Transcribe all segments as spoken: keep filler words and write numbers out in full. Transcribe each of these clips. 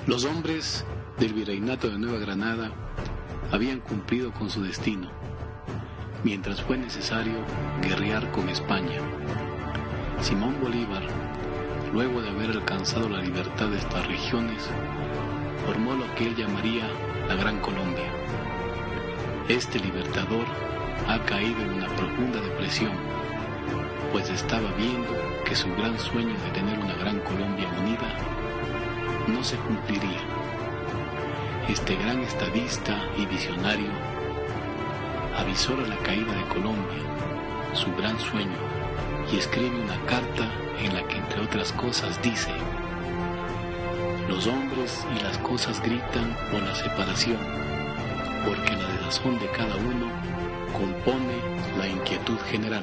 Los hombres del Virreinato de Nueva Granada habían cumplido con su destino, mientras fue necesario guerrear con España. Simón Bolívar, luego de haber alcanzado la libertad de estas regiones, formó lo que él llamaría la Gran Colombia. Este libertador ha caído en una profunda depresión, pues estaba viendo que su gran sueño de tener una Gran Colombia unida no se cumpliría. Este gran estadista y visionario avisora la caída de Colombia, su gran sueño, y escribe una carta en la que, entre otras cosas, dice: los hombres y las cosas gritan por la separación, porque la desazón de cada uno compone la inquietud general.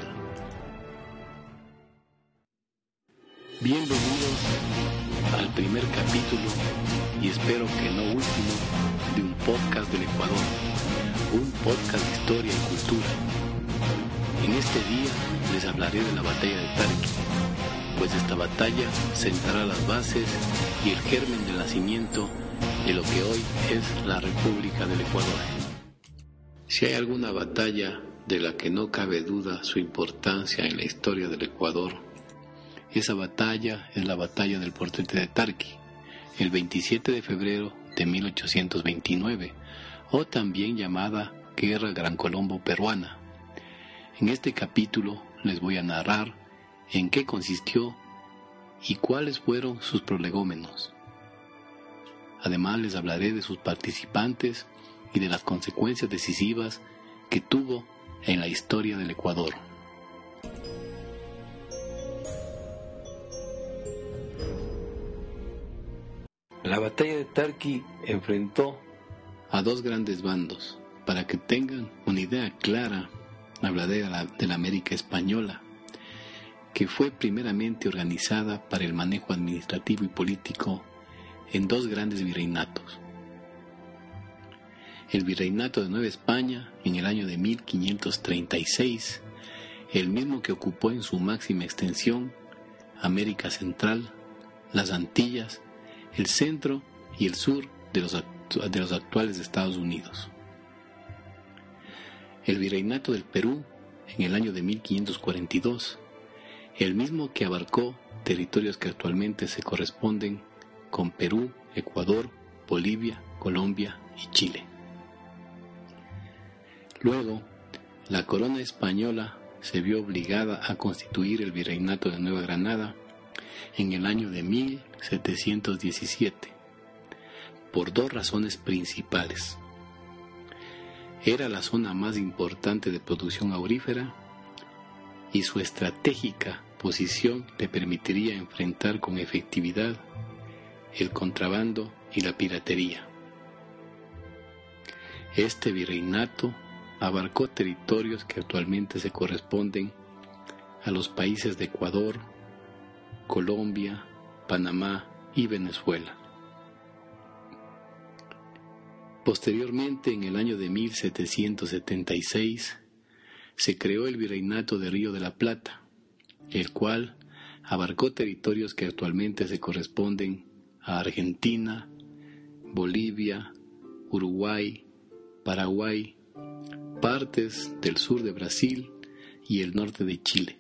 Bienvenidos al primer capítulo, y espero que no último, de un podcast del Ecuador, un podcast de historia y cultura. En este día les hablaré de la batalla de Tarqui, pues esta batalla sentará las bases y el germen del nacimiento de lo que hoy es la República del Ecuador. Si hay alguna batalla de la que no cabe duda su importancia en la historia del Ecuador, esa batalla es la batalla del Portete de Tarqui, el veintisiete de febrero de mil ochocientos veintinueve, o también llamada Guerra Gran Colombo Peruana. En este capítulo les voy a narrar en qué consistió y cuáles fueron sus prolegómenos. Además les hablaré de sus participantes y de las consecuencias decisivas que tuvo en la historia del Ecuador. La batalla de Tarqui enfrentó a dos grandes bandos. Para que tengan una idea clara, hablaré de la, de la América Española, que fue primeramente organizada para el manejo administrativo y político en dos grandes virreinatos. El Virreinato de Nueva España en el año de mil quinientos treinta y seis, el mismo que ocupó en su máxima extensión América Central, las Antillas, el centro y el sur de los, actu- de los actuales Estados Unidos. El Virreinato del Perú en el año de mil quinientos cuarenta y dos, el mismo que abarcó territorios que actualmente se corresponden con Perú, Ecuador, Bolivia, Colombia y Chile. Luego, la corona española se vio obligada a constituir el Virreinato de Nueva Granada en el año de mil setecientos diecisiete, por dos razones principales. Era la zona más importante de producción aurífera y su estratégica posición le permitiría enfrentar con efectividad el contrabando y la piratería. Este virreinato abarcó territorios que actualmente se corresponden a los países de Ecuador, Colombia, Panamá y Venezuela. Posteriormente, en el año de mil setecientos setenta y seis, se creó el Virreinato de Río de la Plata, el cual abarcó territorios que actualmente se corresponden a Argentina, Bolivia, Uruguay, Paraguay, partes del sur de Brasil y el norte de Chile.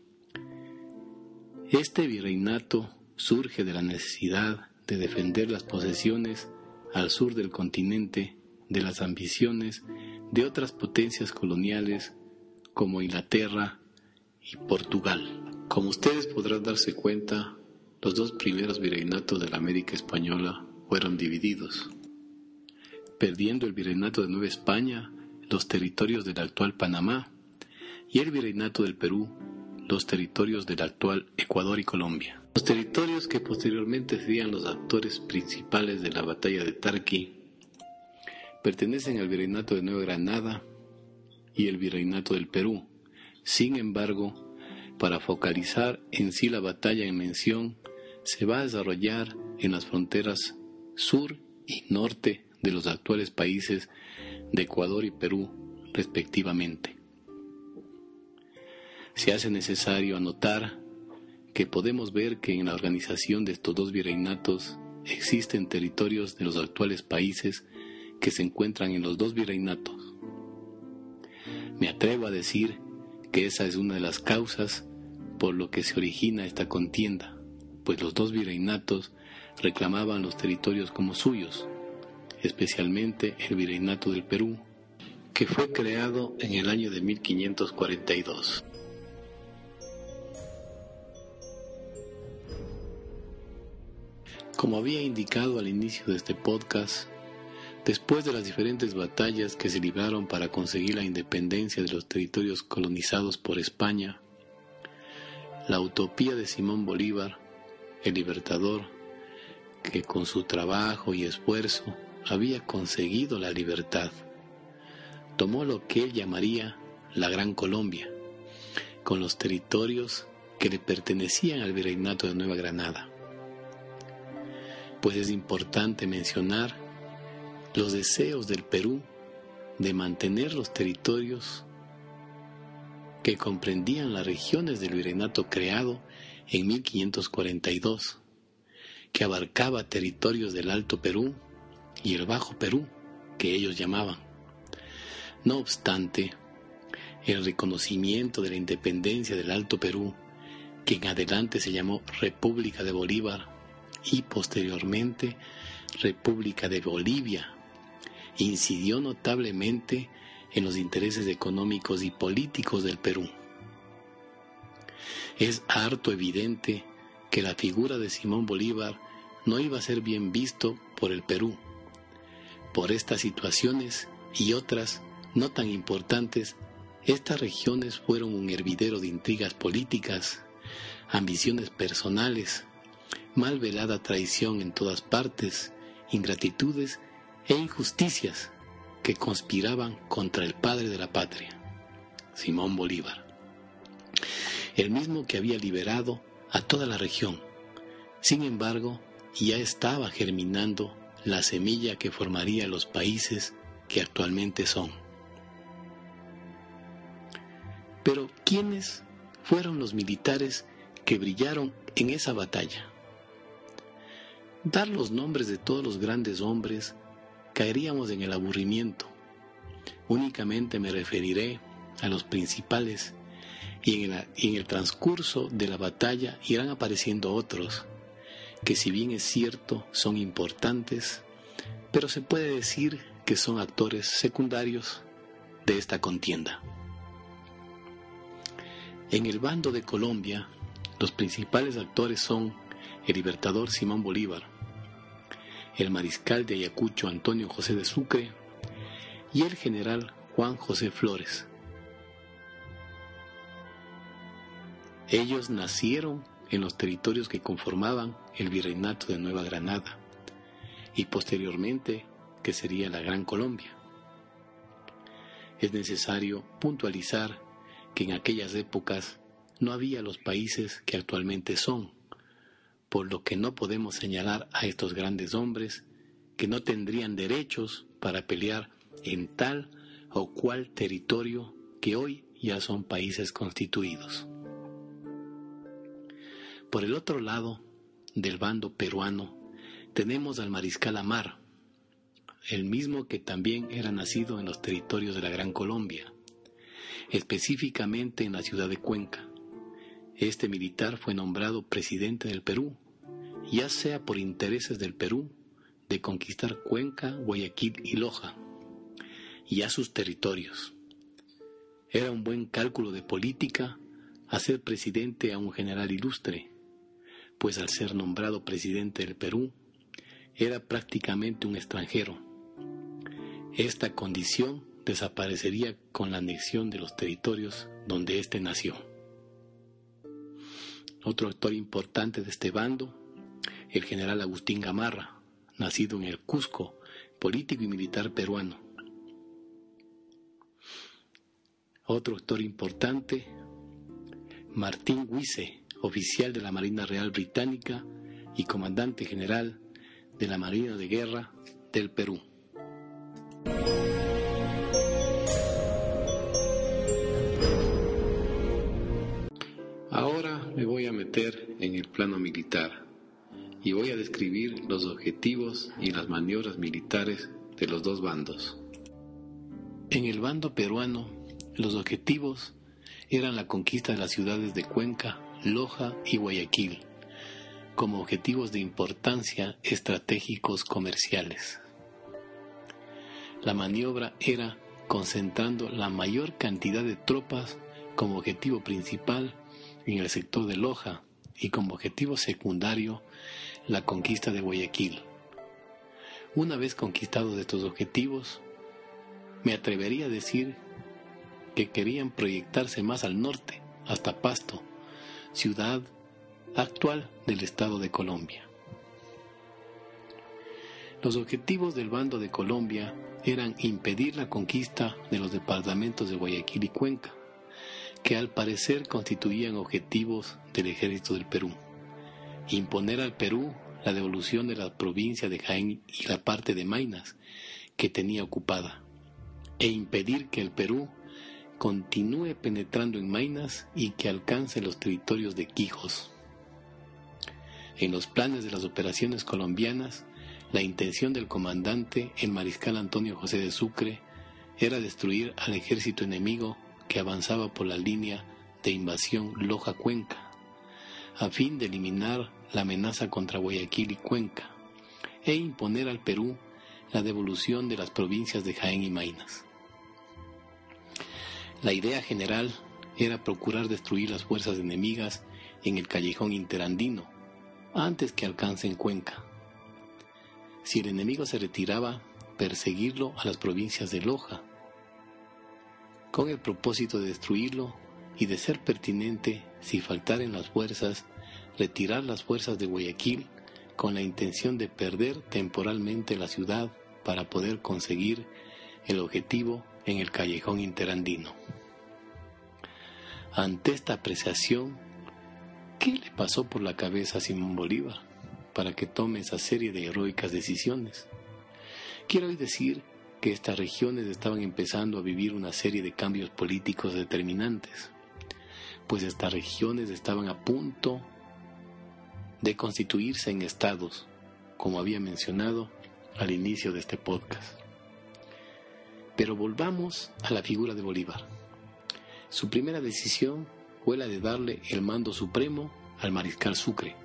Este virreinato surge de la necesidad de defender las posesiones al sur del continente de las ambiciones de otras potencias coloniales como Inglaterra y Portugal. Como ustedes podrán darse cuenta, los dos primeros virreinatos de la América Española fueron divididos, perdiendo el Virreinato de Nueva España los territorios del actual Panamá y el Virreinato del Perú los territorios del actual Ecuador y Colombia. Los territorios que posteriormente serían los actores principales de la batalla de Tarqui pertenecen al Virreinato de Nueva Granada y el Virreinato del Perú. Sin embargo, para focalizar en sí la batalla en mención, se va a desarrollar en las fronteras sur y norte de los actuales países de Ecuador y Perú, respectivamente. Se hace necesario anotar que podemos ver que en la organización de estos dos virreinatos existen territorios de los actuales países que se encuentran en los dos virreinatos. Me atrevo a decir que esa es una de las causas por lo que se origina esta contienda, pues los dos virreinatos reclamaban los territorios como suyos, especialmente el virreinato del Perú, que fue creado en el año de mil quinientos cuarenta y dos. Como había indicado al inicio de este podcast, después de las diferentes batallas que se libraron para conseguir la independencia de los territorios colonizados por España, la utopía de Simón Bolívar, el libertador, que con su trabajo y esfuerzo había conseguido la libertad, tomó lo que él llamaría la Gran Colombia, con los territorios que le pertenecían al virreinato de Nueva Granada. Pues es importante mencionar los deseos del Perú de mantener los territorios que comprendían las regiones del virreinato creado en mil quinientos cuarenta y dos, que abarcaba territorios del Alto Perú y el Bajo Perú, que ellos llamaban. No obstante, el reconocimiento de la independencia del Alto Perú, que en adelante se llamó República de Bolívar y posteriormente República de Bolivia, incidió notablemente en los intereses económicos y políticos del Perú. Es harto evidente que la figura de Simón Bolívar no iba a ser bien visto por el Perú. Por estas situaciones y otras no tan importantes, estas regiones fueron un hervidero de intrigas políticas, ambiciones personales, mal velada traición en todas partes, ingratitudes e injusticias que conspiraban contra el padre de la patria, Simón Bolívar, el mismo que había liberado a toda la región. Sin embargo, ya estaba germinando la semilla que formaría los países que actualmente son. Pero, ¿quiénes fueron los militares que brillaron en esa batalla? Dar los nombres de todos los grandes hombres caeríamos en el aburrimiento. Únicamente me referiré a los principales y en el, y en el transcurso de la batalla irán apareciendo otros que, si bien es cierto, son importantes, pero se puede decir que son actores secundarios de esta contienda. En el bando de Colombia, los principales actores son el libertador Simón Bolívar, el mariscal de Ayacucho Antonio José de Sucre y el general Juan José Flores. Ellos nacieron en los territorios que conformaban el virreinato de Nueva Granada y posteriormente que sería la Gran Colombia. Es necesario puntualizar que en aquellas épocas no había los países que actualmente son, por lo que no podemos señalar a estos grandes hombres que no tendrían derechos para pelear en tal o cual territorio que hoy ya son países constituidos. Por el otro lado del bando peruano tenemos al mariscal Amar, el mismo que también era nacido en los territorios de la Gran Colombia, específicamente en la ciudad de Cuenca. Este militar fue nombrado presidente del Perú, ya sea por intereses del Perú de conquistar Cuenca, Guayaquil y Loja, y a sus territorios. Era un buen cálculo de política hacer presidente a un general ilustre, pues al ser nombrado presidente del Perú, era prácticamente un extranjero. Esta condición desaparecería con la anexión de los territorios donde éste nació. Otro actor importante de este bando, el general Agustín Gamarra, nacido en el Cusco, político y militar peruano. Otro actor importante, Martín Guise, oficial de la Marina Real Británica y comandante general de la Marina de Guerra del Perú. Ahora me voy a meter en el plano militar y voy a describir los objetivos y las maniobras militares de los dos bandos. En el bando peruano, los objetivos eran la conquista de las ciudades de Cuenca, Loja y Guayaquil, como objetivos de importancia estratégicos comerciales. La maniobra era concentrando la mayor cantidad de tropas como objetivo principal en el sector de Loja y como objetivo secundario la conquista de Guayaquil. Una vez conquistados estos objetivos, me atrevería a decir que querían proyectarse más al norte, hasta Pasto, ciudad actual del estado de Colombia. Los objetivos del bando de Colombia eran impedir la conquista de los departamentos de Guayaquil y Cuenca, que al parecer constituían objetivos del ejército del Perú, imponer al Perú la devolución de la provincia de Jaén y la parte de Maynas que tenía ocupada, e impedir que el Perú continúe penetrando en Maynas y que alcance los territorios de Quijos. En los planes de las operaciones colombianas, la intención del comandante, el mariscal Antonio José de Sucre, era destruir al ejército enemigo que avanzaba por la línea de invasión Loja-Cuenca, a fin de eliminar la amenaza contra Guayaquil y Cuenca, e imponer al Perú la devolución de las provincias de Jaén y Maynas. La idea general era procurar destruir las fuerzas enemigas en el callejón interandino, antes que alcancen Cuenca. Si el enemigo se retiraba, perseguirlo a las provincias de Loja, con el propósito de destruirlo y, de ser pertinente, si faltaran las fuerzas, retirar las fuerzas de Guayaquil con la intención de perder temporalmente la ciudad para poder conseguir el objetivo en el callejón interandino. Ante esta apreciación, ¿qué le pasó por la cabeza a Simón Bolívar para que tome esa serie de heroicas decisiones? Quiero hoy decir que estas regiones estaban empezando a vivir una serie de cambios políticos determinantes, pues estas regiones estaban a punto de constituirse en estados, como había mencionado al inicio de este podcast. Pero volvamos a la figura de Bolívar. Su primera decisión fue la de darle el mando supremo al mariscal Sucre.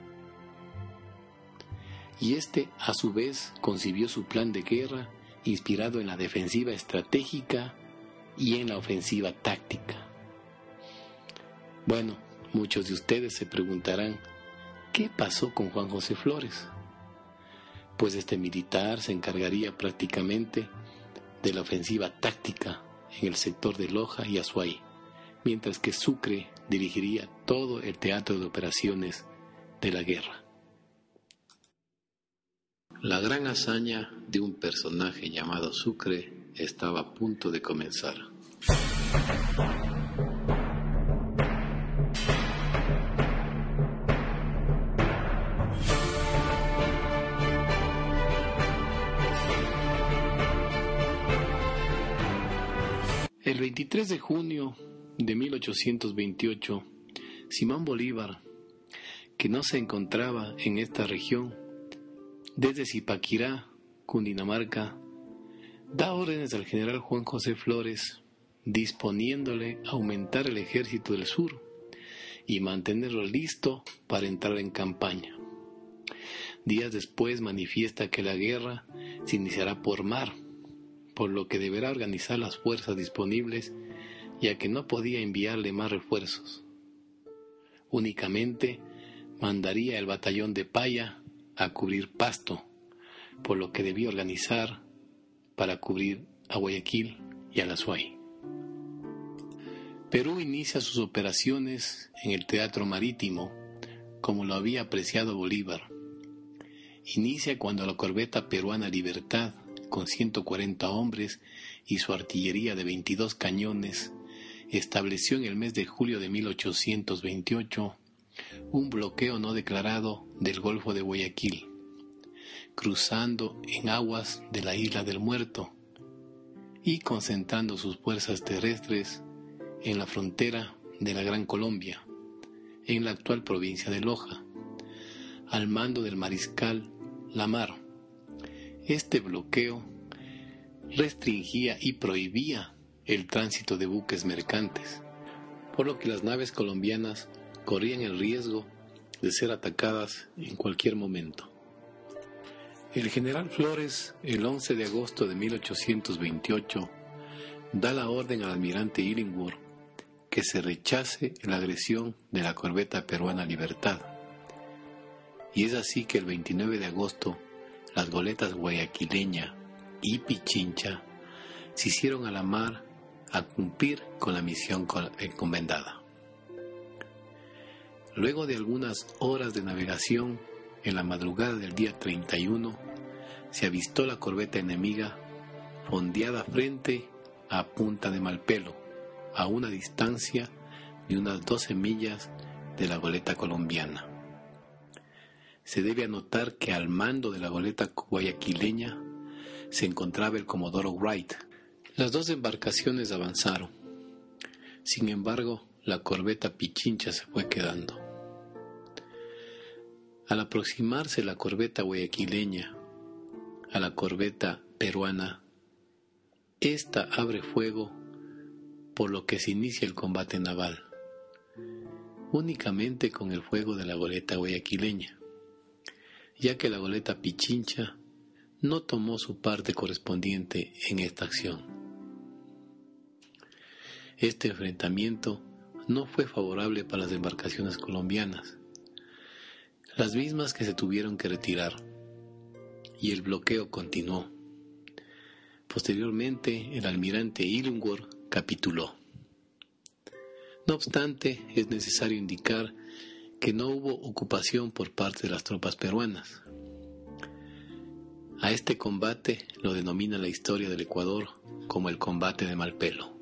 Y este, a su vez, concibió su plan de guerra inspirado en la defensiva estratégica y en la ofensiva táctica. Bueno, muchos de ustedes se preguntarán, ¿qué pasó con Juan José Flores? Pues este militar se encargaría prácticamente de la ofensiva táctica en el sector de Loja y Azuay, mientras que Sucre dirigiría todo el teatro de operaciones de la guerra. La gran hazaña de un personaje llamado Sucre estaba a punto de comenzar. El veintitrés de junio de mil ochocientos veintiocho, Simón Bolívar, que no se encontraba en esta región, desde Zipaquirá, Cundinamarca, da órdenes al general Juan José Flores, disponiéndole aumentar el ejército del sur y mantenerlo listo para entrar en campaña. Días después manifiesta que la guerra se iniciará por mar, por lo que deberá organizar las fuerzas disponibles, ya que no podía enviarle más refuerzos. Únicamente mandaría el batallón de Paya a cubrir Pasto, por lo que debía organizar para cubrir a Guayaquil y a Azuay. Perú inicia sus operaciones en el teatro marítimo, como lo había apreciado Bolívar. Inicia cuando la corbeta peruana Libertad, con ciento cuarenta hombres y su artillería de veintidós cañones, estableció en el mes de julio de mil ochocientos veintiocho un bloqueo no declarado del Golfo de Guayaquil, cruzando en aguas de la Isla del Muerto y concentrando sus fuerzas terrestres en la frontera de la Gran Colombia, en la actual provincia de Loja, al mando del mariscal Lamar. Este bloqueo restringía y prohibía el tránsito de buques mercantes, por lo que las naves colombianas corrían el riesgo de ser atacadas en cualquier momento. El general Flores, el once de agosto de mil ochocientos veintiocho, da la orden al almirante Illingworth que se rechace la agresión de la corbeta peruana Libertad. Y es así que el veintinueve de agosto, las goletas Guayaquileña y Pichincha se hicieron a la mar a cumplir con la misión encomendada. Luego de algunas horas de navegación, en la madrugada del día treinta y uno, se avistó la corbeta enemiga fondeada frente a Punta de Malpelo, a una distancia de unas doce millas de la goleta colombiana. Se debe anotar que al mando de la goleta guayaquileña se encontraba el comodoro Wright. Las dos embarcaciones avanzaron. Sin embargo, la corbeta Pichincha se fue quedando. Al aproximarse la corbeta guayaquileña a la corbeta peruana, ésta abre fuego, por lo que se inicia el combate naval, únicamente con el fuego de la goleta guayaquileña, ya que la goleta Pichincha no tomó su parte correspondiente en esta acción. Este enfrentamiento no fue favorable para las embarcaciones colombianas, las mismas que se tuvieron que retirar, y el bloqueo continuó. Posteriormente, el almirante Illingworth capituló. No obstante, es necesario indicar que no hubo ocupación por parte de las tropas peruanas. A este combate lo denomina la historia del Ecuador como el combate de Malpelo.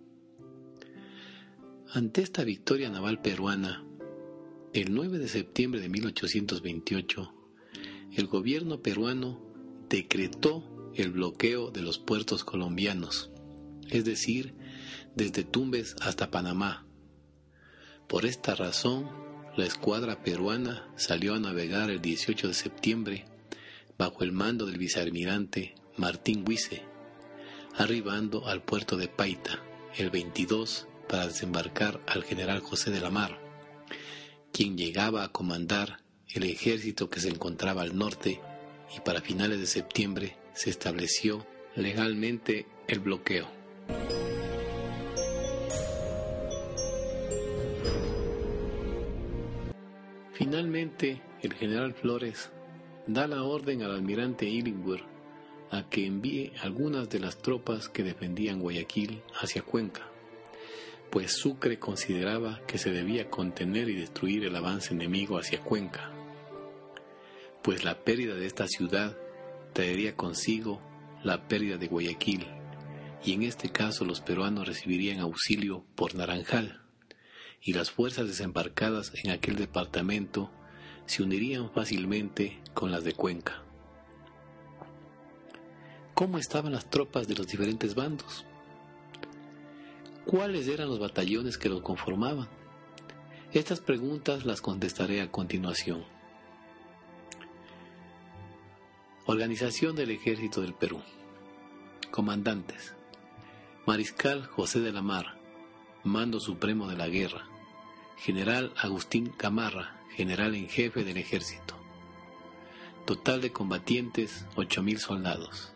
Ante esta victoria naval peruana, el nueve de septiembre de mil ochocientos veintiocho, el gobierno peruano decretó el bloqueo de los puertos colombianos, es decir, desde Tumbes hasta Panamá. Por esta razón, la escuadra peruana salió a navegar el dieciocho de septiembre bajo el mando del vicealmirante Martín Huice, arribando al puerto de Paita el veintidós para desembarcar al general José de la Mar, quien llegaba a comandar el ejército que se encontraba al norte, y para finales de septiembre se estableció legalmente el bloqueo. Finalmente, el general Flores da la orden al almirante Illingworth a que envíe algunas de las tropas que defendían Guayaquil hacia Cuenca, pues Sucre consideraba que se debía contener y destruir el avance enemigo hacia Cuenca, pues la pérdida de esta ciudad traería consigo la pérdida de Guayaquil, y en este caso los peruanos recibirían auxilio por Naranjal, y las fuerzas desembarcadas en aquel departamento se unirían fácilmente con las de Cuenca. ¿Cómo estaban las tropas de los diferentes bandos? ¿Cuáles eran los batallones que los conformaban? Estas preguntas las contestaré a continuación. Organización del Ejército del Perú. Comandantes: Mariscal José de la Mar, Mando Supremo de la Guerra. General Agustín Gamarra, General en Jefe del Ejército. Total de combatientes, ocho mil soldados.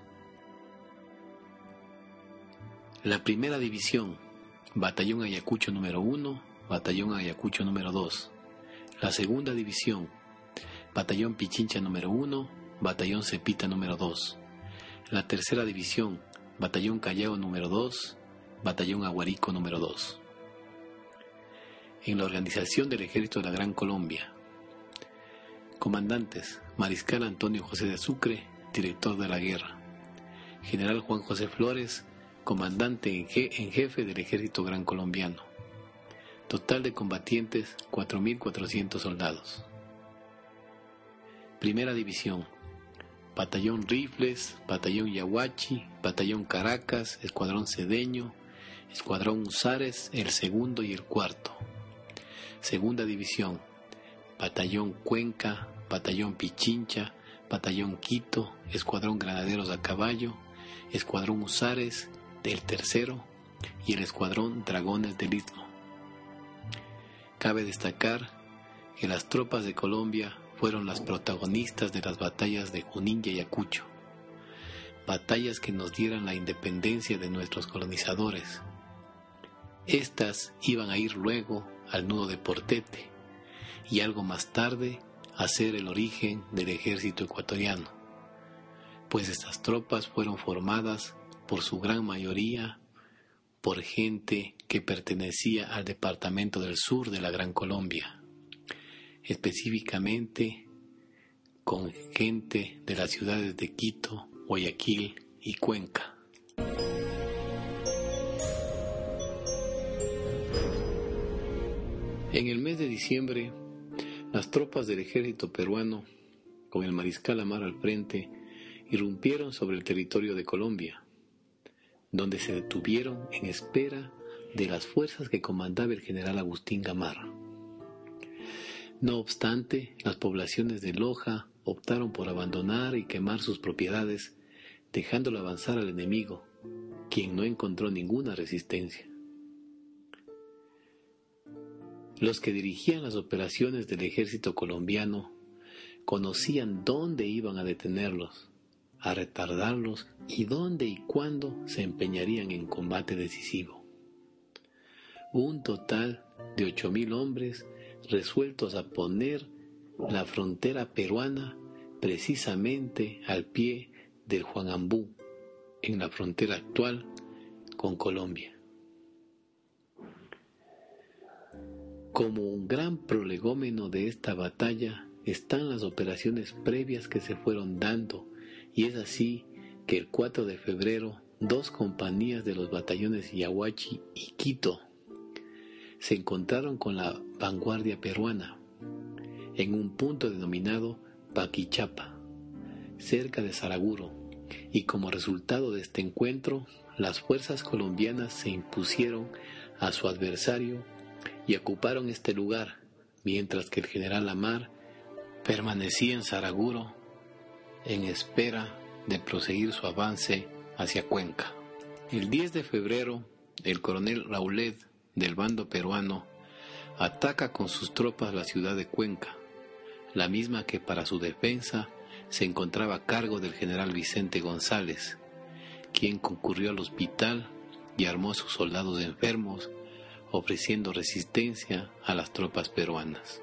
La primera división, Batallón Ayacucho número uno, Batallón Ayacucho número dos. La segunda división, Batallón Pichincha número uno, Batallón Cepita número dos. La tercera división, Batallón Callao número dos, Batallón Aguarico número dos. En la organización del Ejército de la Gran Colombia. Comandantes: Mariscal Antonio José de Sucre, Director de la Guerra. General Juan José Flores, Comandante en, je- en Jefe del Ejército Gran Colombiano. Total de combatientes, cuatro mil cuatrocientos soldados. Primera División: Batallón Rifles, Batallón Yaguachi, Batallón Caracas, Escuadrón Cedeño, Escuadrón Husares, el segundo y el cuarto. Segunda División: Batallón Cuenca, Batallón Pichincha, Batallón Quito, Escuadrón Granaderos a Caballo, Escuadrón Husares del Tercero y el Escuadrón Dragones del Istmo. Cabe destacar que las tropas de Colombia fueron las protagonistas de las batallas de Junín y Ayacucho, batallas que nos dieran la independencia de nuestros colonizadores. Estas iban a ir luego al nudo de Portete y algo más tarde a ser el origen del ejército ecuatoriano, pues estas tropas fueron formadas por su gran mayoría por gente que pertenecía al departamento del sur de la Gran Colombia, específicamente con gente de las ciudades de Quito, Guayaquil y Cuenca. En el mes de diciembre, las tropas del ejército peruano, con el mariscal Amar al frente, irrumpieron sobre el territorio de Colombia, donde se detuvieron en espera de las fuerzas que comandaba el general Agustín Gamarra. No obstante, las poblaciones de Loja optaron por abandonar y quemar sus propiedades, dejándolo avanzar al enemigo, quien no encontró ninguna resistencia. Los que dirigían las operaciones del ejército colombiano conocían dónde iban a detenerlos, a retardarlos y dónde y cuándo se empeñarían en combate decisivo. Un total de ocho mil hombres resueltos a poner la frontera peruana precisamente al pie del Juanambú, en la frontera actual con Colombia. Como un gran prolegómeno de esta batalla están las operaciones previas que se fueron dando, y es así que el cuatro de febrero dos compañías de los batallones Yaguachi y Quito se encontraron con la vanguardia peruana en un punto denominado Paquichapa, cerca de Saraguro, y como resultado de este encuentro, las fuerzas colombianas se impusieron a su adversario y ocuparon este lugar, mientras que el general Amar permanecía en Saraguro en espera de proseguir su avance hacia Cuenca. El diez de febrero, el coronel Raulet del bando peruano ataca con sus tropas la ciudad de Cuenca, la misma que para su defensa se encontraba a cargo del general Vicente González, quien concurrió al hospital y armó a sus soldados enfermos, ofreciendo resistencia a las tropas peruanas.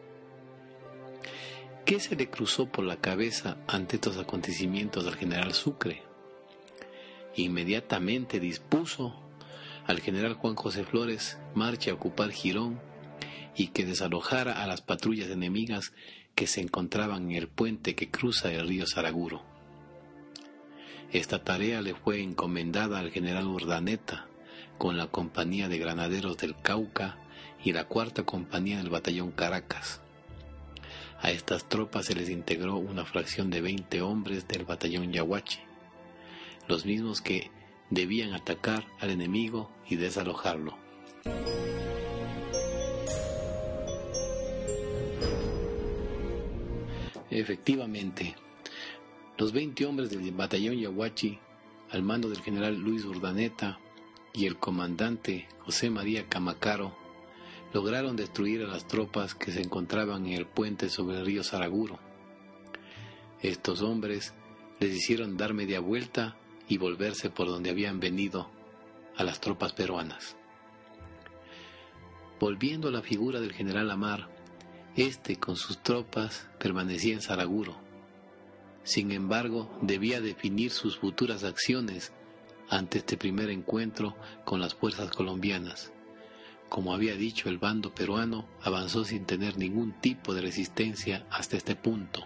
¿Qué se le cruzó por la cabeza ante estos acontecimientos al general Sucre? Inmediatamente dispuso al general Juan José Flores marche a ocupar Girón y que desalojara a las patrullas enemigas que se encontraban en el puente que cruza el río Saraguro. Esta tarea le fue encomendada al general Urdaneta con la compañía de granaderos del Cauca y la cuarta compañía del batallón Caracas. A estas tropas se les integró una fracción de veinte hombres del batallón Yaguachi, los mismos que debían atacar al enemigo y desalojarlo. Efectivamente, los veinte hombres del batallón Yaguachi, al mando del general Luis Urdaneta y el comandante José María Camacaro, lograron destruir a las tropas que se encontraban en el puente sobre el río Saraguro. Estos hombres les hicieron dar media vuelta y volverse por donde habían venido a las tropas peruanas. Volviendo a la figura del general Amar, este con sus tropas permanecía en Saraguro. Sin embargo, debía definir sus futuras acciones ante este primer encuentro con las fuerzas colombianas. Como había dicho, el bando peruano avanzó sin tener ningún tipo de resistencia hasta este punto.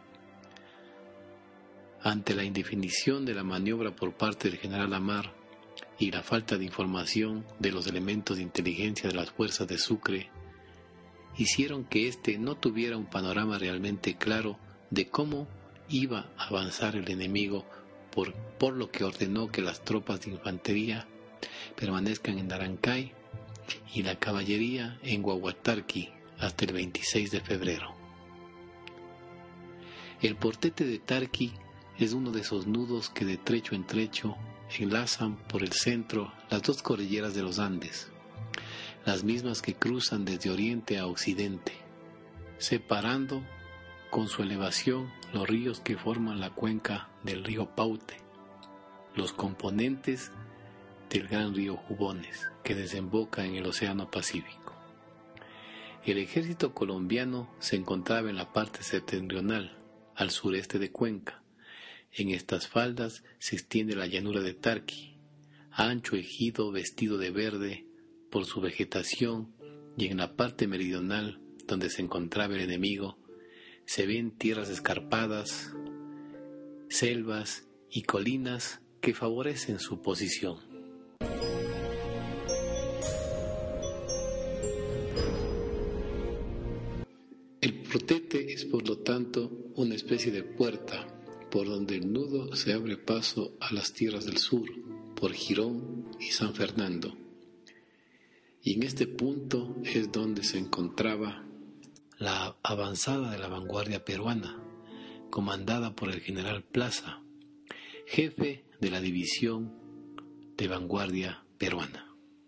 Ante la indefinición de la maniobra por parte del general Amar y la falta de información de los elementos de inteligencia de las fuerzas de Sucre, hicieron que éste no tuviera un panorama realmente claro de cómo iba a avanzar el enemigo, por, por lo que ordenó que las tropas de infantería permanezcan en Darancay y la caballería en Guaguatarqui hasta el veintiséis de febrero. El portete de Tarqui es uno de esos nudos que de trecho en trecho enlazan por el centro las dos cordilleras de los Andes, las mismas que cruzan desde oriente a occidente, separando con su elevación los ríos que forman la cuenca del río Paute, los componentes del gran río Jubones, que desemboca en el Océano Pacífico. El ejército colombiano se encontraba en la parte septentrional, al sureste de Cuenca. En estas faldas se extiende la llanura de Tarqui, ancho ejido vestido de verde por su vegetación, y en la parte meridional, donde se encontraba el enemigo, se ven tierras escarpadas, selvas y colinas que favorecen su posición. El portete es, por lo tanto, una especie de puerta por donde el nudo se abre paso a las tierras del sur, por Girón y San Fernando. Y en este punto es donde se encontraba la avanzada de la vanguardia peruana, comandada por el general Plaza, jefe de la división de vanguardia peruana.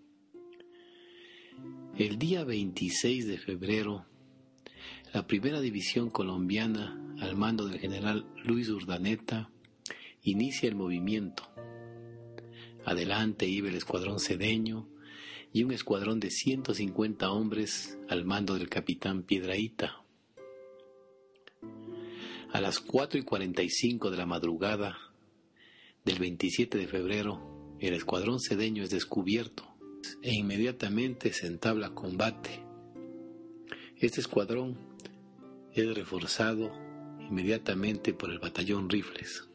El día veintiséis de febrero, la primera división colombiana, al mando del general Luis Urdaneta, inicia el movimiento. Adelante iba el escuadrón Cedeño y un escuadrón de ciento cincuenta hombres al mando del capitán Piedrahíta. A las cuatro y cuarenta y cinco de la madrugada del veintisiete de febrero, el escuadrón Cedeño es descubierto e inmediatamente se entabla combate. Este escuadrón es reforzado inmediatamente por el batallón Rifles.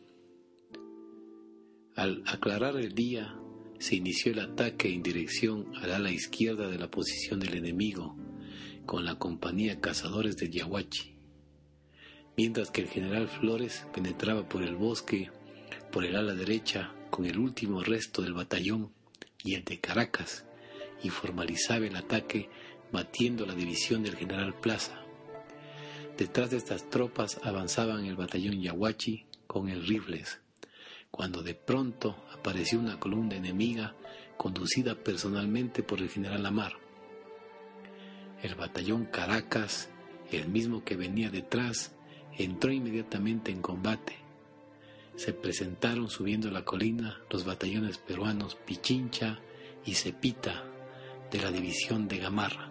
Al aclarar el día, se inició el ataque en dirección al ala izquierda de la posición del enemigo con la compañía Cazadores del Yaguachi, mientras que el general Flores penetraba por el bosque por el ala derecha con el último resto del batallón y el de Caracas, y formalizaba el ataque batiendo la división del general Plaza. Detrás de estas tropas avanzaban el batallón Yaguachi con el Rifles, cuando de pronto apareció una columna enemiga conducida personalmente por el general Amar. El batallón Caracas, el mismo que venía detrás, entró inmediatamente en combate. Se presentaron subiendo la colina los batallones peruanos Pichincha y Cepita de la división de Gamarra.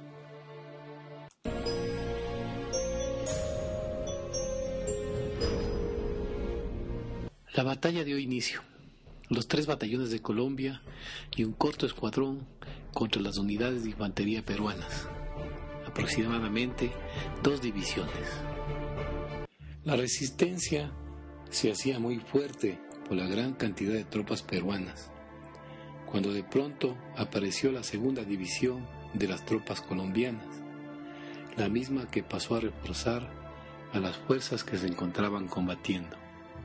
La batalla dio inicio. Los tres batallones de Colombia y un corto escuadrón contra las unidades de infantería peruanas, aproximadamente dos divisiones. La resistencia se hacía muy fuerte por la gran cantidad de tropas peruanas, cuando de pronto apareció la segunda división de las tropas colombianas, la misma que pasó a reforzar a las fuerzas que se encontraban combatiendo.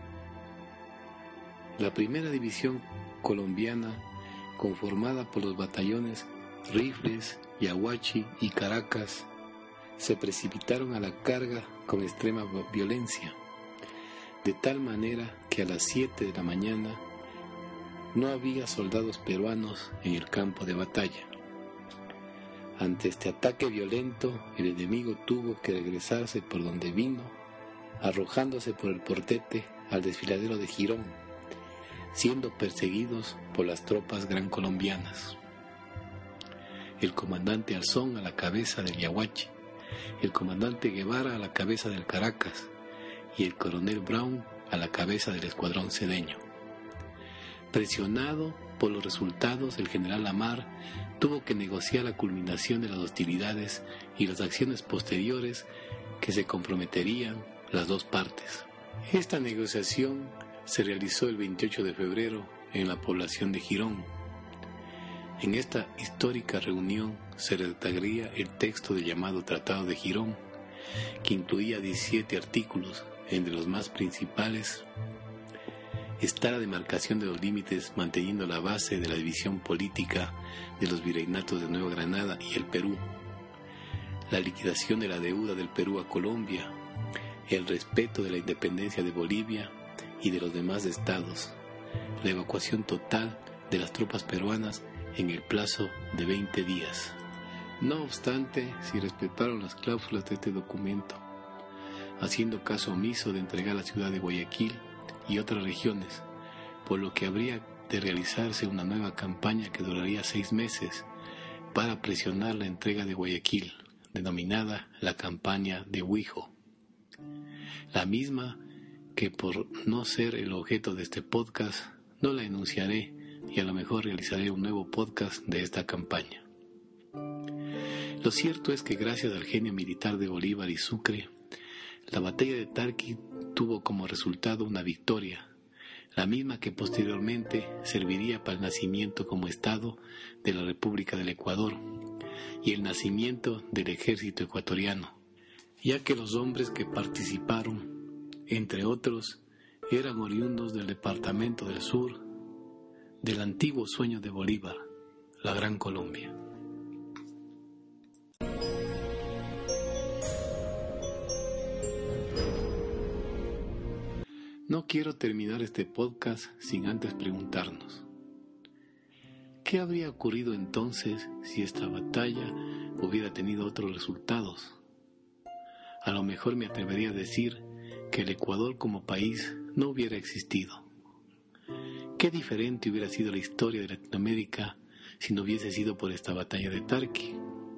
La primera división colombiana, conformada por los batallones Rifles, Yaguachi y Caracas, se precipitaron a la carga con extrema violencia, de tal manera que a las siete de la mañana no había soldados peruanos en el campo de batalla. Ante este ataque violento, el enemigo tuvo que regresarse por donde vino, arrojándose por el portete al desfiladero de Girón, siendo perseguidos por las tropas gran colombianas. El comandante Alzón a la cabeza del Yaguachi, el comandante Guevara a la cabeza del Caracas y el coronel Brown a la cabeza del escuadrón Cedeño. Presionado por los resultados, el general Amar tuvo que negociar la culminación de las hostilidades y las acciones posteriores que se comprometerían las dos partes. Esta negociación se realizó el veintiocho de febrero en la población de Girón. En esta histórica reunión se redactaría el texto del llamado Tratado de Girón, que incluía diecisiete artículos, entre los más principales está la demarcación de los límites manteniendo la base de la división política de los virreinatos de Nueva Granada y el Perú, la liquidación de la deuda del Perú a Colombia, el respeto de la independencia de Bolivia y de los demás estados, la evacuación total de las tropas peruanas en el plazo de veinte días. No obstante, si respetaron las cláusulas de este documento, haciendo caso omiso de entregar la ciudad de Guayaquil y otras regiones, por lo que habría de realizarse una nueva campaña que duraría seis meses para presionar la entrega de Guayaquil, denominada la campaña de Huijo. La misma que, por no ser el objeto de este podcast, no la enunciaré y a lo mejor realizaré un nuevo podcast de esta campaña. Lo cierto es que gracias al genio militar de Bolívar y Sucre, la batalla de Tarqui tuvo como resultado una victoria, la misma que posteriormente serviría para el nacimiento como Estado de la República del Ecuador y el nacimiento del ejército ecuatoriano, ya que los hombres que participaron, entre otros, eran oriundos del departamento del sur, del antiguo sueño de Bolívar, la Gran Colombia. No quiero terminar este podcast sin antes preguntarnos, ¿qué habría ocurrido entonces si esta batalla hubiera tenido otros resultados? A lo mejor me atrevería a decir que el Ecuador como país no hubiera existido. ¿Qué diferente hubiera sido la historia de Latinoamérica si no hubiese sido por esta batalla de Tarqui?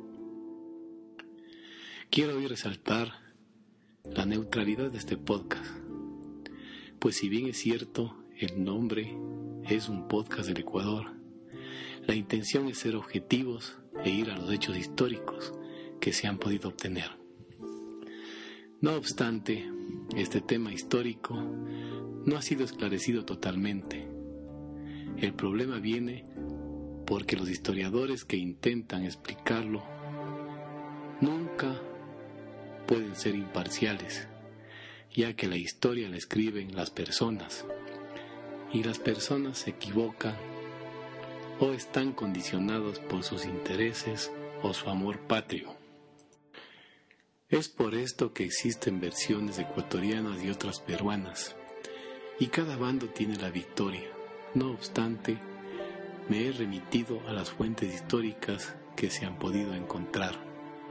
Quiero hoy resaltar la neutralidad de este podcast, pues si bien es cierto, el nombre es un podcast del Ecuador, la intención es ser objetivos e ir a los hechos históricos que se han podido obtener. No obstante, este tema histórico no ha sido esclarecido totalmente. El problema viene porque los historiadores que intentan explicarlo nunca pueden ser imparciales, ya que la historia la escriben las personas, y las personas se equivocan o están condicionados por sus intereses o su amor patrio. Es por esto que existen versiones ecuatorianas y otras peruanas, y cada bando tiene la victoria. No obstante, me he remitido a las fuentes históricas que se han podido encontrar.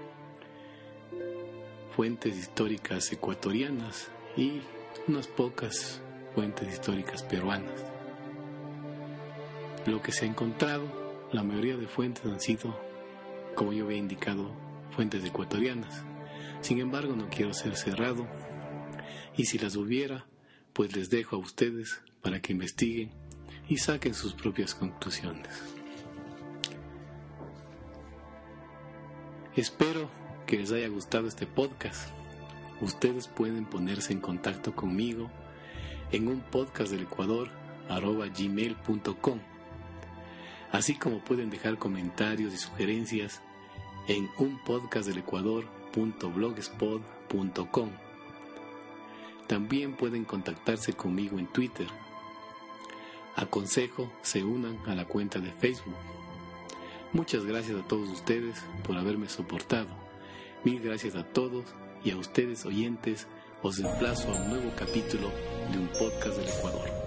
Fuentes históricas ecuatorianas y unas pocas fuentes históricas peruanas. Lo que se ha encontrado, la mayoría de fuentes han sido, como yo había indicado, fuentes ecuatorianas. Sin embargo, no quiero ser cerrado, y si las hubiera, pues les dejo a ustedes para que investiguen y saquen sus propias conclusiones. Espero que les haya gustado este podcast. Ustedes pueden ponerse en contacto conmigo en un podcast del Ecuador arroba gmail punto com, así como pueden dejar comentarios y sugerencias en un podcast del Ecuador punto blogspot punto com. También pueden contactarse conmigo en Twitter. Aconsejo se unan a la cuenta de Facebook. Muchas gracias a todos ustedes por haberme soportado. Mil gracias a todos y a ustedes oyentes, os emplazo a un nuevo capítulo de un podcast del Ecuador.